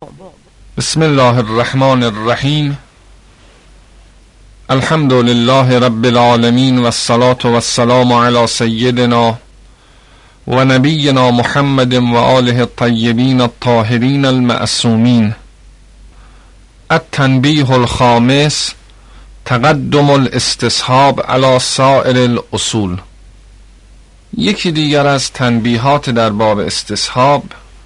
بسم الله الرحمن الرحیم. الحمد لله رب العالمین و الصلاة و السلام علی سیدنا و نبینا محمد و آله الطیبین الطاهرین المعصومین. التنبیه الخامس: تقدم الاستصحاب علی سائر الاصول. یکی دیگر از تنبیهات در باب استصحاب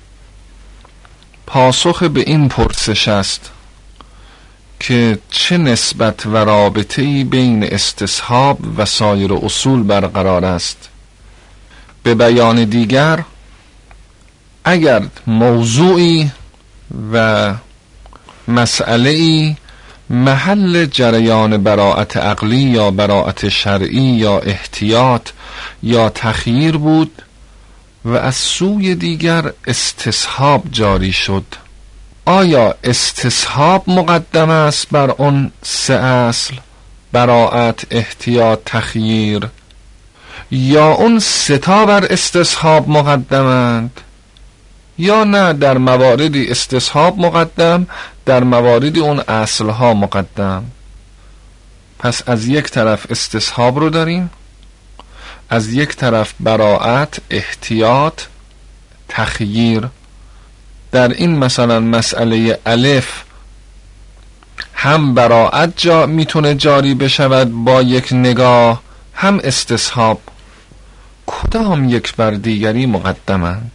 پاسخ به این پرسش است که چه نسبت و رابطه‌ای بین استصحاب و سایر اصول برقرار است. به بیان دیگر، اگر موضوعی و مسئله‌ای محل جریان براءت عقلی یا براءت شرعی یا احتیاط یا تخییر بود و از سوی دیگر استصحاب جاری شد، آیا استصحاب مقدم است بر اون سه اصل، براءت، احتیاط، تخییر، یا اون سه تا بر استصحاب مقدمند، یا نه در مواردی استصحاب مقدم، در مواردی اون اصلها مقدم؟ پس از یک طرف استصحاب رو داریم، از یک طرف براءت، احتیاط، تخییر. در این مثلا مسئله الف هم براءت میتونه جاری بشود با یک نگاه، هم استصحاب. کدام یک بر دیگری مقدمند؟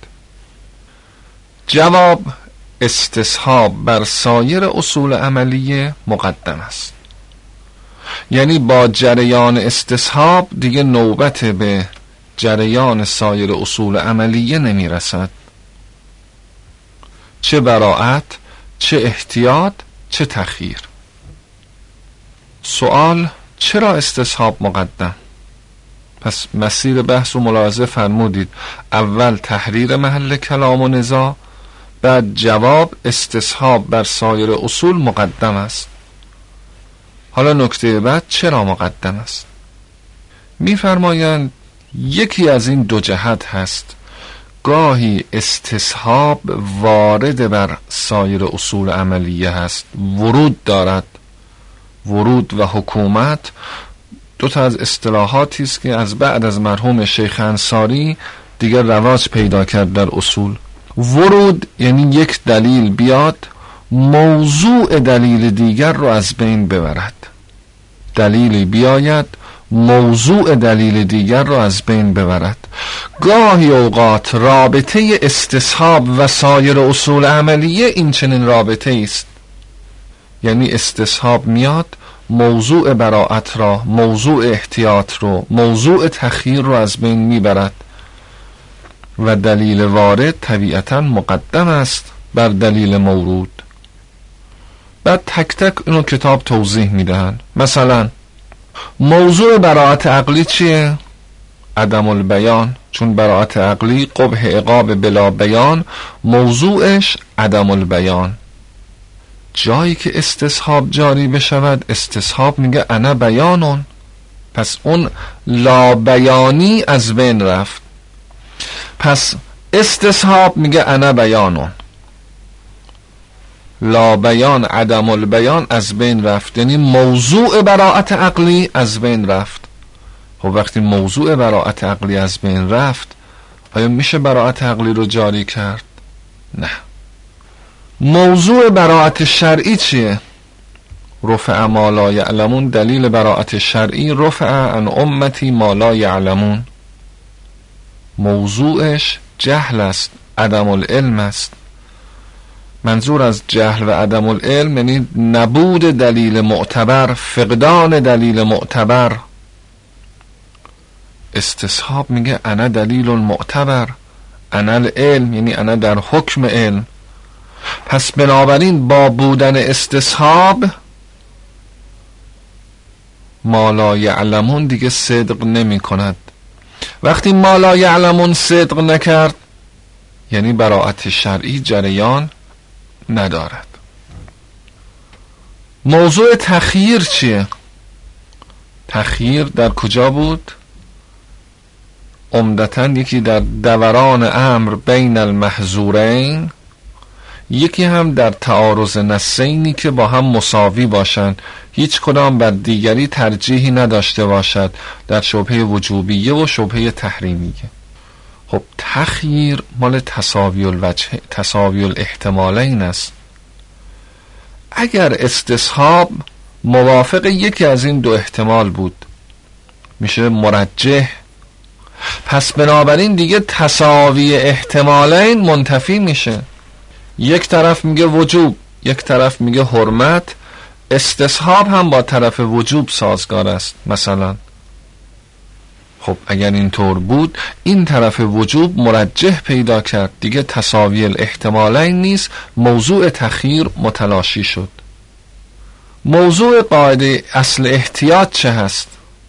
جواب: استصحاب بر سایر اصول عملیه مقدم است. یعنی با جریان استصحاب دیگه نوبت به جریان سایر اصول عملیه نمی رسد، چه براءت، چه احتیاط، چه تخییر. سوال: چرا استصحاب مقدم؟ پس مسیر بحث و ملاحظه فرمودید. اول تحریر محل کلام و نزاع، بعد جواب: استصحاب بر سایر اصول مقدم است. حالا نکته بعد: چرا مقدم است؟ می‌فرمایند یکی از این دو جهت هست. گاهی استصحاب وارد بر سایر اصول عملیه هست، ورود دارد. ورود و حکومت دو تا از اصطلاحاتی است که از بعد از مرحوم شیخ انصاری دیگر رواج پیدا کرد در اصول. ورود یعنی یک دلیل بیاد موضوع دلیل دیگر رو از بین ببرد. دلیلی بیاید موضوع دلیل دیگر رو از بین ببرد. گاهی اوقات رابطه استصحاب و سایر اصول عملیه این چنین رابطه است. یعنی استصحاب میاد موضوع براءت را، موضوع احتیاط رو، موضوع تخییر رو از بین میبرد و دلیل وارد طبیعتا مقدم است بر دلیل مورود. بعد تک تک اینو کتاب توضیح میدهن. مثلا موضوع براءت عقلی چیه؟ عدم البیان، چون براءت عقلی قبح عقاب بلا بیان، موضوعش عدم البیان. جایی که استصحاب جاری بشود، استصحاب میگه انا بیانون، پس اون لا بیانی از بین رفت. پس استصحاب میگه انا بیانون، لا بیان، عدم البیان از بین رفت، یعنی موضوع براءت عقلی از بین رفت. خب وقتی موضوع براءت عقلی از بین رفت، آیا میشه براءت عقلی رو جاری کرد؟ نه. موضوع براءت شرعی چیه؟ رفع ما لا یعلمون. دلیل براءت شرعی رفع عن امتی ما لا یعلمون. موضوعش جهل است، عدم العلم است. منظور از جهل و عدم العلم یعنی نبود دلیل معتبر، فقدان دلیل معتبر. استصحاب میگه انا دلیل معتبر، انا العلم، یعنی انا در حکم علم. پس بنابراین با بودن استصحاب ما لا یعلمون دیگه صدق نمی کند. وقتی ما لا یعلمون صدق نکرد، یعنی براءت شرعی جریان ندارد. موضوع تخییر چیه؟ تخییر در کجا بود؟ عمدتاً یکی در دوران امر بین المحظورین، یکی هم در تعارض نصینی که با هم مساوی باشند، هیچ کدام بر دیگری ترجیحی نداشته باشد، در شبهه وجوبیه و شبهه تحریمیه. خب تخییر مال تساوی الوجه، تساوی الاحتمالین است. اگر استصحاب موافق یکی از این دو احتمال بود میشه مرجح، پس بنابراین دیگه تساوی احتمالین منتفی میشه. یک طرف میگه وجوب، یک طرف میگه حرمت، استصحاب هم با طرف وجوب سازگار است مثلا. خب اگر اینطور بود این طرف وجوب مرجح پیدا کرد، دیگه تساوی الاحتمالین نیست، موضوع تخییر متلاشی شد. موضوع قاعده اصل احتیاط چه هست؟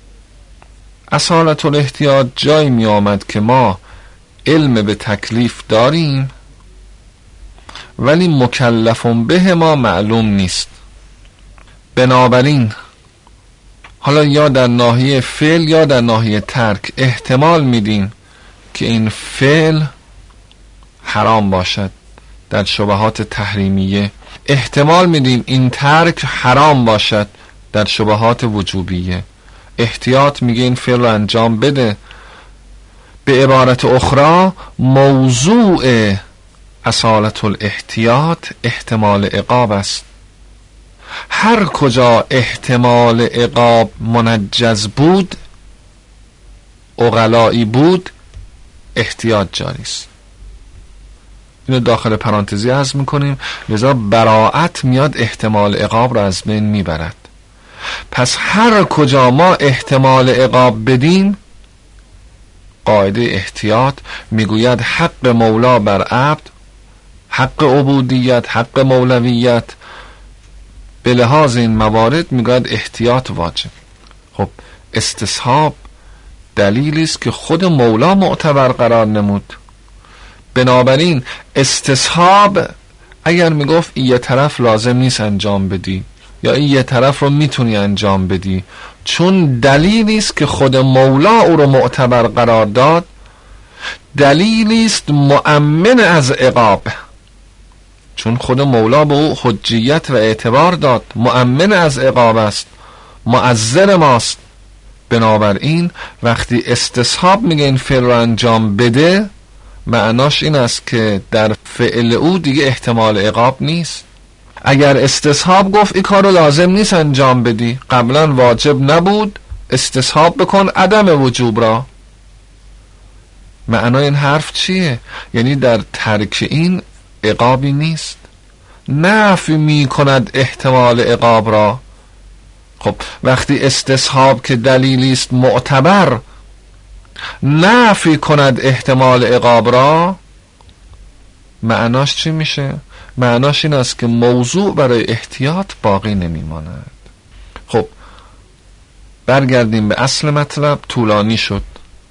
اصالت الاحتیاط جایی می آمد که ما علم به تکلیف داریم ولی مکلفون به ما معلوم نیست. بنابراین حالا یا در ناحیه فعل یا در ناحیه ترک احتمال میدیم که این فعل حرام باشد در شبهات تحریمیه، احتمال میدیم این ترک حرام باشد در شبهات وجوبیه. احتیاط میگه این فعل رو انجام بده. به عبارت اخرى موضوع اصالت الاحتیاط احتمال عقاب است. هر کجا احتمال عقاب منجز بود، عقلایی بود، احتیاط جاری است. اینو داخل پرانتزی عرض میکنیم، لذا براءت میاد احتمال عقاب را از بین میبرد. پس هر کجا ما احتمال عقاب بدیم، قاعده احتیاط میگوید حق مولا بر عبد، حق عبودیت، حق مولویت، به لحاظ این موارد میگوید احتیاط واجب. خب استصحاب دلیلی است که خود مولا معتبر قرار نمود. بنابراین استصحاب اگر میگفت این یه طرف لازم نیست انجام بدی یا این یه طرف رو میتونی انجام بدی، چون دلیلی است که خود مولا او رو معتبر قرار داد، دلیلی است مؤمن از عقاب، چون خود مولا به او حجیت و اعتبار داد، مؤمن از عقاب است، معذر ماست. بنابراین وقتی استصحاب میگه این فعل رو انجام بده، معناش این است که در فعل او دیگه احتمال عقاب نیست. اگر استصحاب گفت این کار رو لازم نیست انجام بدی، قبلا واجب نبود، استصحاب بکن عدم وجوب را، معنای این حرف چیه؟ یعنی در ترک این عقابی نیست، نفی می کند احتمال عقاب را. خب وقتی استصحاب که دلیلی است معتبر نفی کند احتمال عقاب را، معناش چی میشه؟ معناش این است که موضوع برای احتیاط باقی نمیماند. خب برگردیم به اصل مطلب، طولانی شد.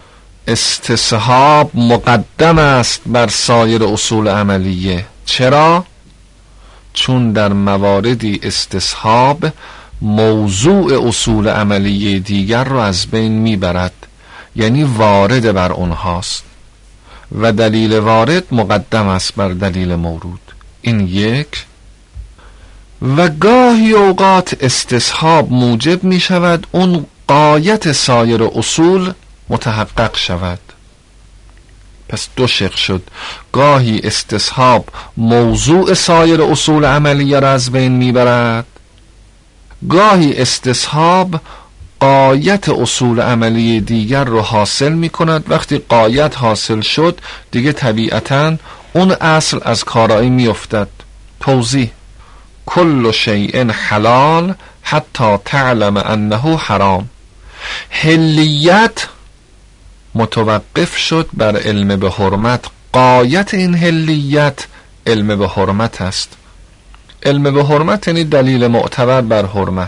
استصحاب مقدم است بر سایر اصول عملیه. چرا؟ چون در مواردی استصحاب موضوع اصول عملیه دیگر رو از بین میبرد، یعنی وارد بر اونهاست و دلیل وارد مقدم است بر دلیل مورود. این یک. و گاهی اوقات استصحاب موجب می شود اون غایت سایر اصول متحقق شود. پس دو شق شد، گاهی استصحاب موضوع سایر اصول عملیه را از بین می برد، گاهی استصحاب غایت اصول عملی دیگر رو حاصل می کند. وقتی غایت حاصل شد دیگه طبیعتاً اون اصل از کارایی می افتد. توضیح: کل شیء حلال حتی تعلم انه حرام. حلیت متوقف شد بر علم به حرمت، غایت این حلیت علم به حرمت است. علم به حرمت یعنی دلیل معتبر بر حرمت.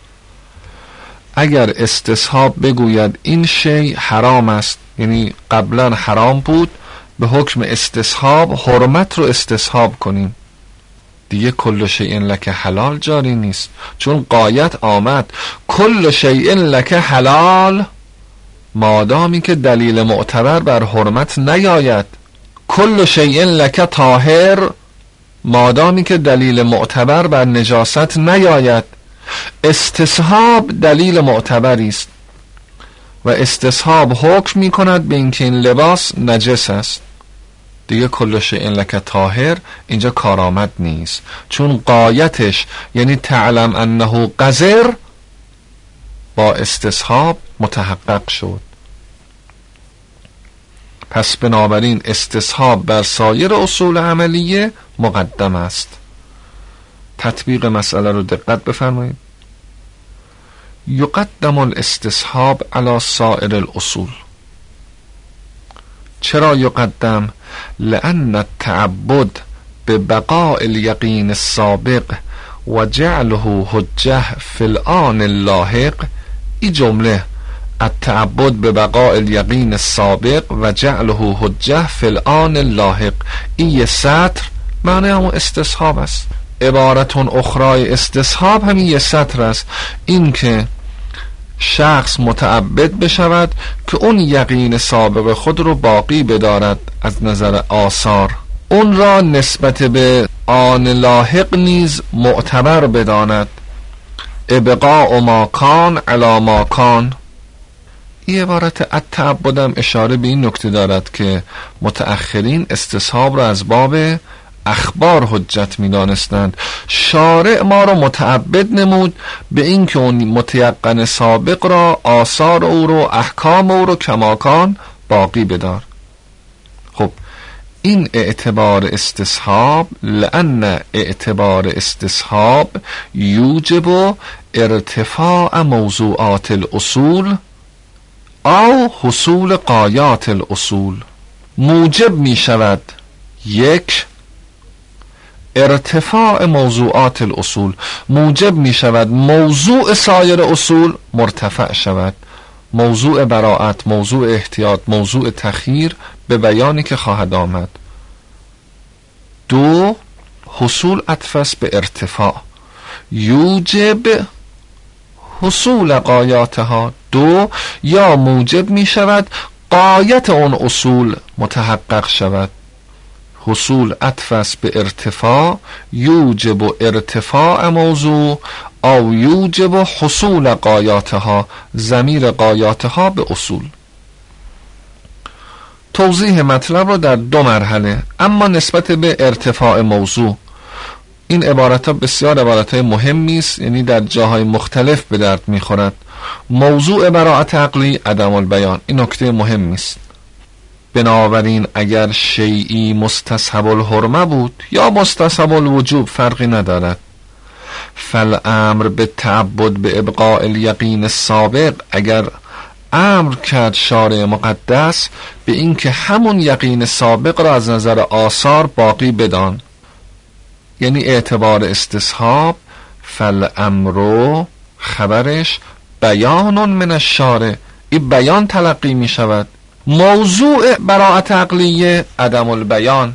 اگر استصحاب بگوید این شی حرام است، یعنی قبلا حرام بود، به حکم استصحاب حرمت رو استصحاب کنیم، دیگه کل شیء لک حلال جاری نیست، چون غایت آمد. کل شیء لک حلال مادامی که دلیل معتبر بر حرمت نیاید. کل شیء لک طاهر مادامی که دلیل معتبر بر نجاست نیاید. استصحاب دلیل معتبری است و استصحاب حکم می کند به اینکه این لباس نجس است. دیگه کل شیء لک طاهر اینجا کارآمد نیست، چون غایتش یعنی تعلم انه قذر با استصحاب متحقق شد. پس بنابراین استصحاب بر سایر اصول عملیه مقدم است. تطبیق مسئله رو دقت بفرمایید. یقدم الاستصحاب علی سائر الاصول. چرا یقدم؟ لأن التعبد ببقاء الیقین السابق و جعله حجه فی الآن اللاحق. این جمله التعبد ببقاء الیقین السابق و جعله حجه فی الآن اللاحق، این سطر معنی همون استصحاب است. عبارتون اخرای استصحاب همین یه سطر است، این که شخص متعبد بشود که اون یقین سابق خود رو باقی بدارد از نظر آثار، اون را نسبت به آن لاحق نیز معتبر بداند. ابقاء ما کان علی ما کان. این عبارت التعبدم اشاره به این نکته دارد که متأخرین استصحاب را از باب اخبار حجت می دانستند. شارع ما را متعبد نمود به این که اون متیقن سابق را، آثار او رو، احکام او رو کماکان باقی بدار. خب این اعتبار استصحاب، لأن اعتبار استصحاب یوجب ارتفاع موضوعات الاصول او حصول غایات الاصول. موجب می شود یک، ارتفاع موضوعات الاصول، موجب می شود موضوع سایر اصول مرتفع شود. موضوع براءت، موضوع احتیاط، موضوع تخییر به بیانی که خواهد آمد. دو، حصول عطف به ارتفاع، یوجب حصول غایاتها. دو، یا موجب می شود غایت اون اصول متحقق شود. حصول عطف به ارتفاع یوجب ارتفاع موضوع او یوجب حصول غایاتها، ضمیر غایاتها به اصول. توضیح مطلب رو در دو مرحله. اما نسبت به ارتفاع موضوع، این عبارت ها بسیار عبارت های مهمی است، یعنی در جاهای مختلف به درد میخورد. موضوع براءت عقلی عدم البیان، این نکته مهمی است. بنابراین اگر شیئی مستصحب الحرمه بود یا مستصحب الوجوب فرقی ندارد. فالامر به تعبد به ابقاء الیقین السابق، اگر امر کرد شارع مقدس به این که همون یقین سابق را از نظر آثار باقی بدان، یعنی اعتبار استصحاب، فالامر خبرش بیان من الشارع، این بیان تلقی می شود. موضوع براءت عقلیه عدم البیان.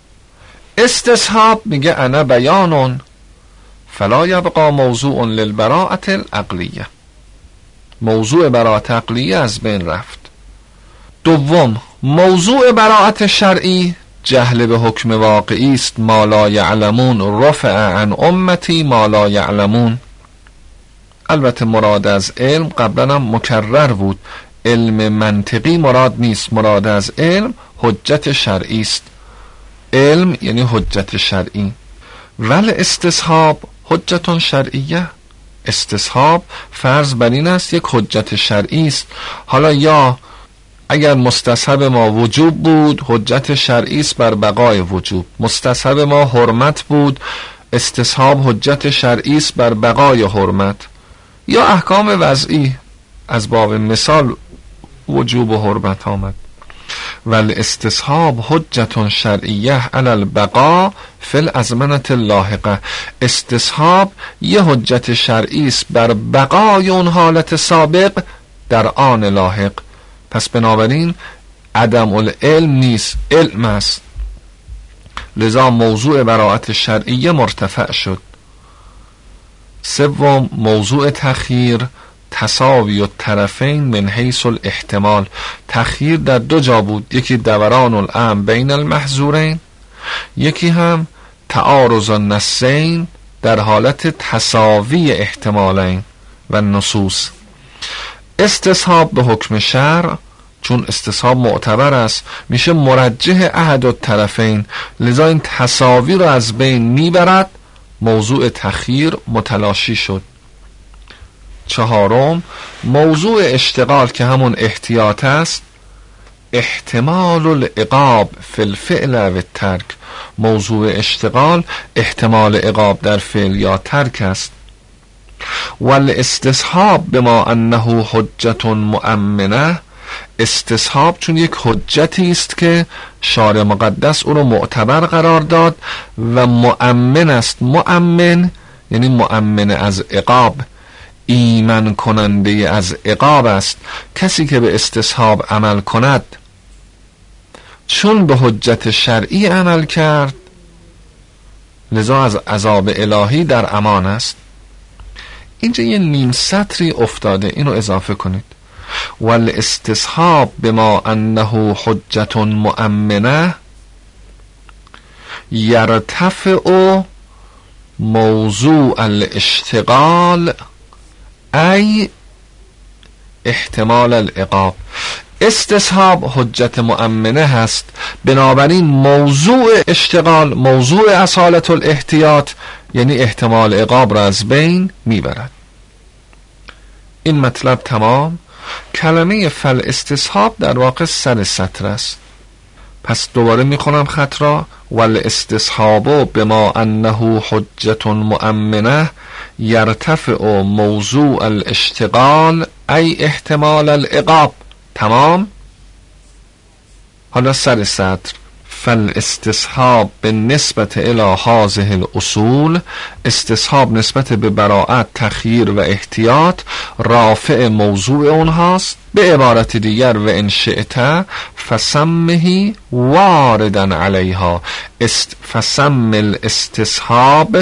استصحاب میگه انا بیانون فلا یبقى موضوع للبراءت العقلیه، موضوع براءت عقلیه از بین رفت. دوم، موضوع براءت شرعی جهل به حکم واقعی است. ما لا یعلمون رفع عن امتی ما لا یعلمون. البته مراد از علم قبلا هم مکرر بود، علم منطقی مراد نیست، مراد از علم حجت شرعی است. علم یعنی حجت شرعی. ول استصحاب حجت شرعیه. استصحاب فرض بر این است یک حجت شرعی است. حالا یا اگر مستصحب ما وجوب بود حجت شرعی است بر بقای وجوب، مستصحب ما حرمت بود استصحاب حجت شرعی است بر بقای حرمت، یا احکام وضعی از باب مثال وجوب و حرمت آمد. ول استصحاب حجت شرعیه علی البقاء فی الازمنه اللاحقه. استصحاب یه حجت شرعی است بر بقای اون حالت سابق در آن لاحق. پس بنابراین عدم العلم نیست، علم است. لذا موضوع براءت شرعیه مرتفع شد. سوم، موضوع تخییر تساوی الطرفین من حیث الاحتمال. تخییر در دو جا بود، یکی دوران الامر بین المحظورین، یکی هم تعارض النصین در حالت تساوی احتمالین و نصوص. استصحاب به حکم شرع چون استصحاب معتبر است میشه مرجح احد الطرفین، لذا این تساوی رو از بین میبرد، موضوع تخییر متلاشی شد. چهارم، موضوع اشتغال که همون احتیاط است، احتمال العقاب فی الفعل و الترک. موضوع اشتغال احتمال عقاب در فعل یا ترک است. والاستصحاب بما انه حجت مؤمنه، استصحاب چون یک حجتی است که شارع مقدس او رو معتبر قرار داد و مؤمن است. مؤمن یعنی مؤمن از عقاب، ایمن کننده از عقاب است. کسی که به استصحاب عمل کند چون به حجت شرعی عمل کرد، لذا از عذاب الهی در امان است. اینجا یه نیم سطری افتاده، اینو اضافه کنید. والاستصحاب بما انه حجت مؤمنه یرتفع موضوع الاشتغال ای احتمال العقاب. استصحاب حجت مؤمنه هست، بنابراین موضوع اشتغال، موضوع اصالت الاحتیاط یعنی احتمال عقاب را از بین میبرد. این مطلب تمام. کلمه فل استصحاب در واقع سر سطر است. پس دوباره میخونم خط را. والاستصحاب بما انه حجت مؤمنه یرتفع موضوع الاشتغال ای احتمال العقاب. تمام. حالا سر سطر. فالاستصحاب به نسبت الی هذه الاصول، استصحاب نسبت به براءت، تخییر و احتیاط رافع موضوع اونهاست. به عبارت دیگر و ان شئت فسمه واردا علیها، فسم الاستصحاب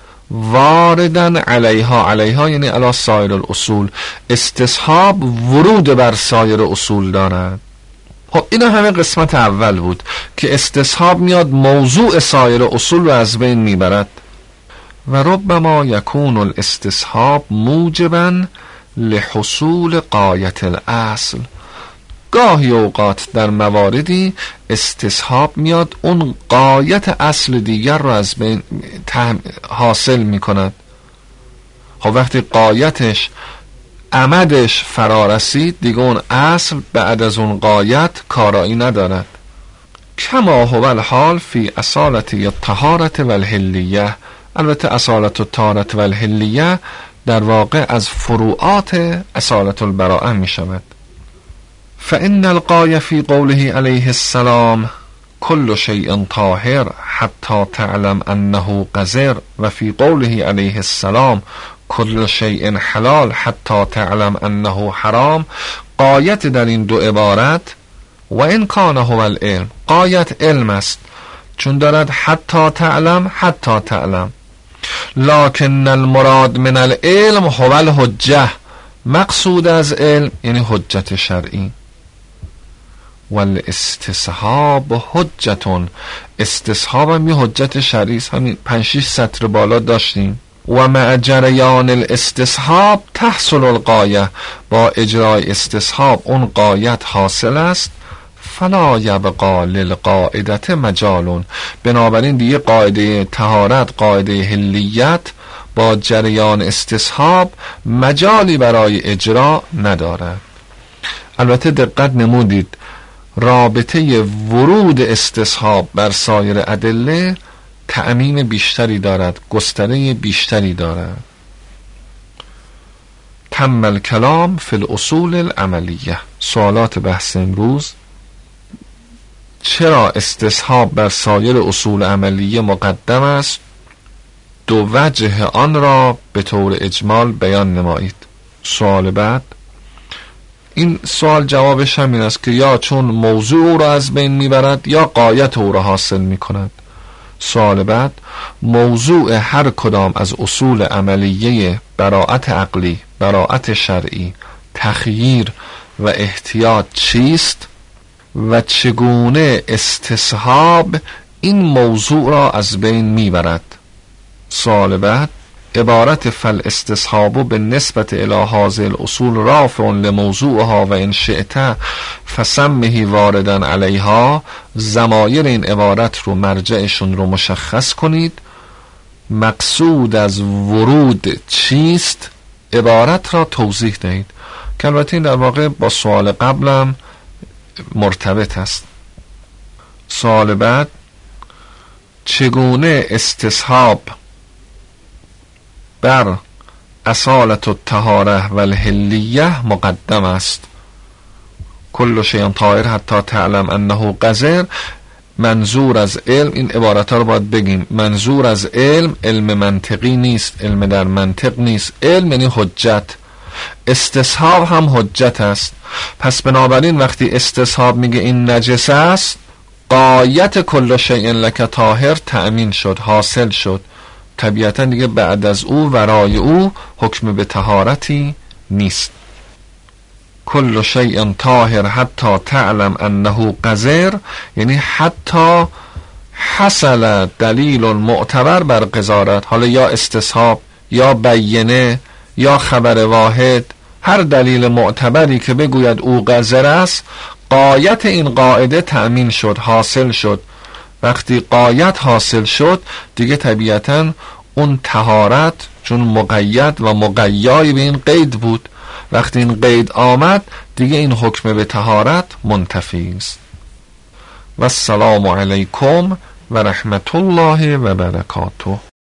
واردا علیها. علیها یعنی علی سایر الاصول. استصحاب ورود بر سایر اصول دارد. خب اینا همه قسمت اول بود که استصحاب میاد موضوع سایر اصول رو از بین میبرد. و ربما یکون الاستصحاب موجبا لحصول غایت الاصل. گاهی اوقات در مواردی استصحاب میاد اون غایت اصل دیگر رو از بین حاصل میکند. خب وقتی غایتش عمدش فرا رسید دیگه اون اصل بعد از اون غایت کارایی ندارد. کما هو الحال فی اصالت الطهارة والحلیه. البته اصالت الطهارة والحلیه در واقع از فروعات اصالت البراءه می شود. فإن الغایه فی قوله علیه السلام کل شیء طاهر حتی تعلم انه قذر، و فی قوله علیه السلام کل شیء حلال حتی تعلم انه حرام. غایت در این دو عبارت و ان کان هو العلم، غایت علم است چون دارد حتی تعلم حتی تعلم، لکن المراد من العلم هو الحجه. مقصود از علم یعنی حجت شرعی. والاستصحاب حجتون، استصحاب هم یه حجت شرعی است. همین 5-6 سطر بالا داشتیم. و مع جریان الاستصحاب تحصل الغایه، با اجرای استصحاب اون غایت حاصل است. فلا یبقى للقاعدة مجال، بنابراین دیگه قاعده طهارت، قاعده حلیت با جریان استصحاب مجالی برای اجرا ندارد. البته دقت نمودید رابطه ورود استصحاب بر سایر ادله تعمیم بیشتری دارد، گستره بیشتری دارد. تم الکلام فی الاصول العملیه. سوالات بحث امروز: چرا استصحاب بر سایر اصول عملیه مقدم است؟ دو وجه آن را به طور اجمال بیان نمایید. سوال بعد: این سوال جوابش همین است که یا چون موضوع او را از بین میبرد یا غایت او را حاصل میکند. سوال بعد: موضوع هر کدام از اصول عملیه براءت عقلی، براءت شرعی، تخییر و احتیاط چیست و چگونه استصحاب این موضوع را از بین میبرد. سوال بعد: عبارت فالاستصحاب به نسبت الی هذه الاصول رافع لموضوعها و ان شئت فسمه واردا علیها، ضمایر این عبارت رو مرجعشون رو مشخص کنید. مقصود از ورود چیست؟ عبارت را توضیح دهید. که البته این در واقع با سوال قبلم مرتبط است. سوال بعد: چگونه استصحاب بر اصالت الطهاره و الحلیه مقدم است؟ کل شیء طاهر حتی تعلم انه قذر. منظور از علم، این عبارت ها رو باید بگیم، منظور از علم منطقی نیست، علم در منطق نیست. علم یعنی حجت، استصحاب هم حجت است. پس بنابراین وقتی استصحاب میگه این نجس است، غایت کل شیء لک طاهر تأمین شد، حاصل شد. طبیعتا دیگه بعد از او، ورای او، حکم به طهارتی نیست. کل شیء طاهر حتی تعلم انه قذر، یعنی حتی حصل دلیل معتبر بر قذارت. حالا یا استصحاب یا بینه یا خبر واحد، هر دلیل معتبری که بگوید او قذر است، غایت این قاعده تأمین شد، حاصل شد. وقتی غایت حاصل شد دیگه طبیعتا اون طهارت، چون مقید و مقیای به این قید بود، وقتی این قید آمد دیگه این حکم به طهارت منتفی است. و السلام علیکم و رحمت الله و برکاته.